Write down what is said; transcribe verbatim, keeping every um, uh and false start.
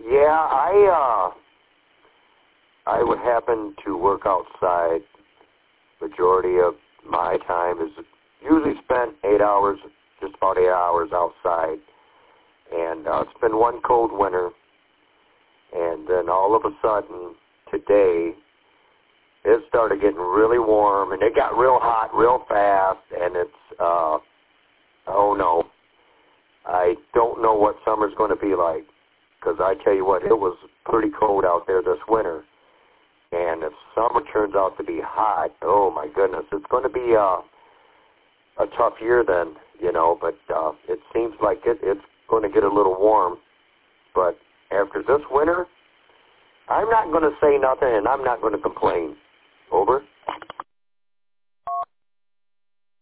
Yeah, I uh, I would happen to work outside. Majority of my time is usually spent eight hours, just about eight hours outside. And uh, it's been one cold winter, and then all of a sudden today it started getting really warm, and it got real hot real fast, and it's uh, oh no, I don't know what summer's going to be like, because I tell you what, it was pretty cold out there this winter. And if summer turns out to be hot, oh my goodness, it's going to be uh, a tough year then, you know, but uh, it seems like it, it's going to get a little warm. But after this winter, I'm not going to say nothing and I'm not going to complain. Over.